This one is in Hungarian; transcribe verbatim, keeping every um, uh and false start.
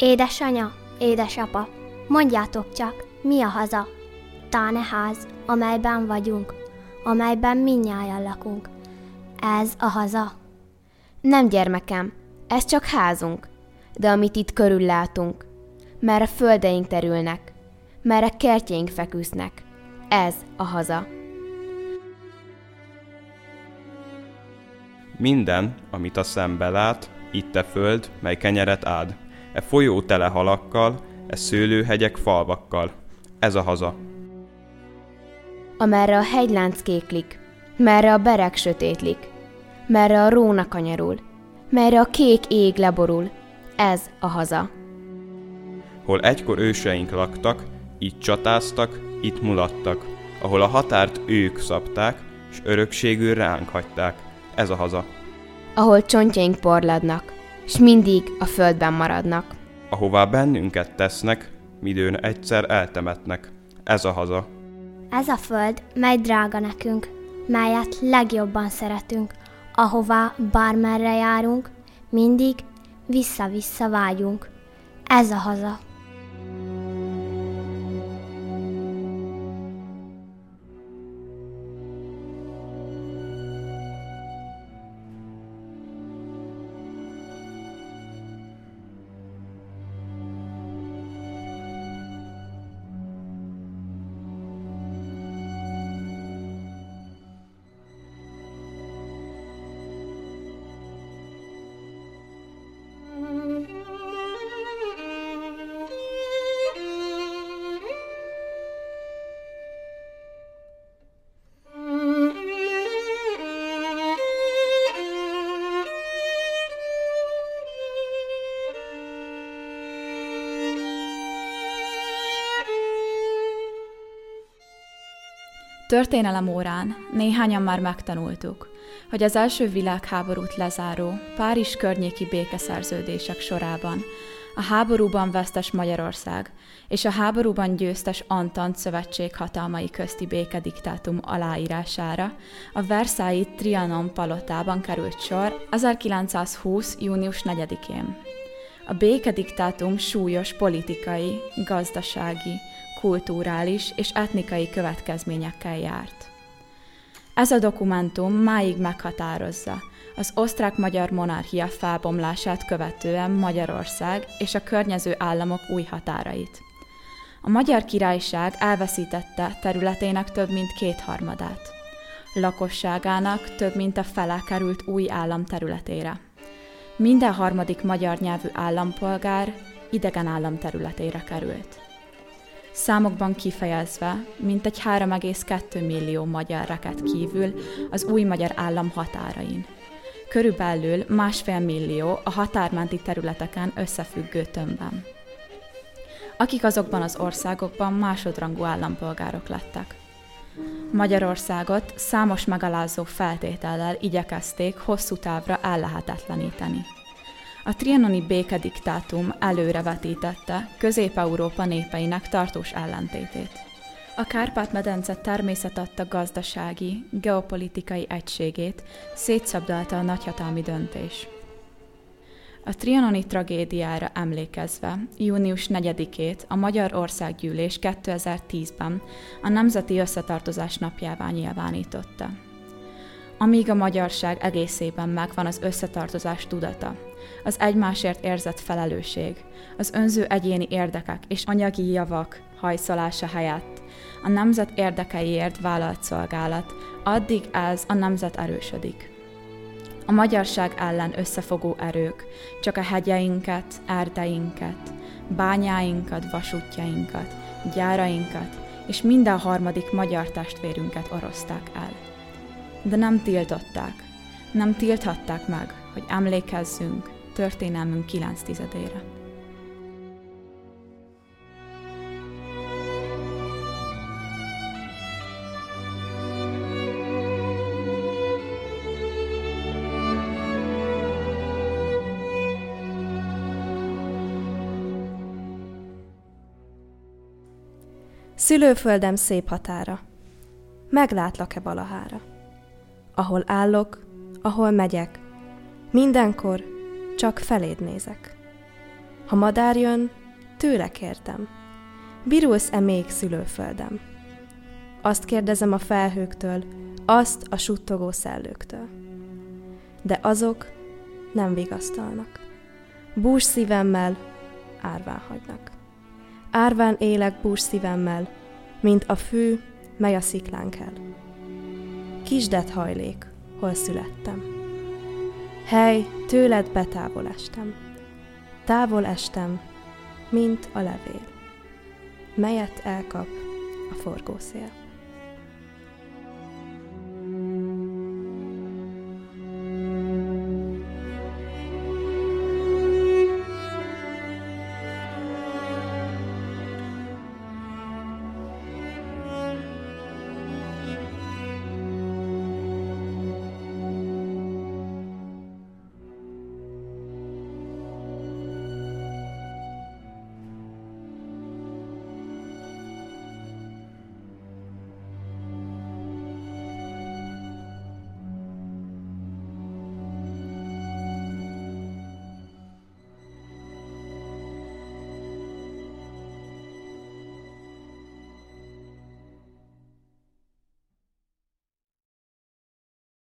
Édesanya, édesapa, mondjátok csak, mi a haza? Tán-e ház, amelyben vagyunk, amelyben mindnyájan lakunk. Ez a haza? Nem, gyermekem, ez csak házunk, de amit itt körül látunk, merre földeink terülnek, merre kertjeink feküsznek, ez a haza. Minden, amit a szembe lát, itt e föld, mely kenyeret ád, e folyó tele halakkal, e szőlőhegyek falvakkal, ez a haza. Amerre a hegylánc kéklik, merre a bereg sötétlik, merre a róna kanyarul, merre a kék ég leborul, ez a haza. Hol egykor őseink laktak, itt csatáztak, itt mulattak, ahol a határt ők szabták, s örökségül ránk hagyták, ez a haza. Ahol csontjaink porladnak, s mindig a földben maradnak. Ahová bennünket tesznek, midőn egyszer eltemetnek, ez a haza. Ez a föld, mely drága nekünk, melyet legjobban szeretünk, ahová bármerre járunk, mindig vissza-vissza vágyunk. Ez a haza. Történelem órán néhányan már megtanultuk, hogy az első világháborút lezáró Párizs környéki békeszerződések sorában a háborúban vesztes Magyarország és a háborúban győztes Antant szövetség hatalmai közti békediktátum aláírására a Versailles Trianon palotában került sor ezerkilencszázhúsz. június negyedikén. A békediktátum súlyos politikai, gazdasági, kulturális és etnikai következményekkel járt. Ez a dokumentum máig meghatározza az osztrák-magyar monarchia felbomlását követően Magyarország és a környező államok új határait. A Magyar Királyság elveszítette területének több mint kétharmadát. Lakosságának több mint a fele került új állam területére. Minden harmadik magyar nyelvű állampolgár idegen állam területére került. Számokban kifejezve, mintegy három egész kettő millió magyar rekedt kívül az új magyar állam határain. Körülbelül másfél millió a határmenti területeken összefüggő tömbben. Akik azokban az országokban másodrangú állampolgárok lettek. Magyarországot számos megalázó feltétellel igyekezték hosszú távra ellehetetleníteni. A trianoni békediktátum előrevetítette Közép-Európa népeinek tartós ellentétét. A Kárpát-medence természetadta gazdasági, geopolitikai egységét szétszabdalta a nagyhatalmi döntés. A trianoni tragédiára emlékezve június negyedikét a Magyar Országgyűlés kétezer-tízben a Nemzeti Összetartozás napjává nyilvánította. Amíg a magyarság egészében megvan az összetartozás tudata, az egymásért érzett felelősség, az önző egyéni érdekek és anyagi javak hajszolása helyett a nemzet érdekeiért vállalt szolgálat, addig ez a nemzet erősödik. A magyarság ellen összefogó erők csak a hegyeinket, erdeinket, bányáinkat, vasútjainkat, gyárainkat és minden harmadik magyar testvérünket oroszták el. De nem tiltották, nem tilthatták meg, hogy emlékezzünk történelmünk kilenc tizedére. Szülőföldem szép határa, meglátlak-e valahára? Ahol állok, ahol megyek, mindenkor csak feléd nézek. Ha madár jön, tőle kértem, virulsz-e még szülőföldem? Azt kérdezem a felhőktől, azt a suttogó szellőktől. De azok nem vigasztalnak. Bús szívemmel árván hagynak. Árván élek bús szívemmel, mint a fű, mely a sziklán kell. Kisdet hajlék, hol születtem. Hely, tőled betávol estem. Távol estem, mint a levél, melyet elkap a forgószél.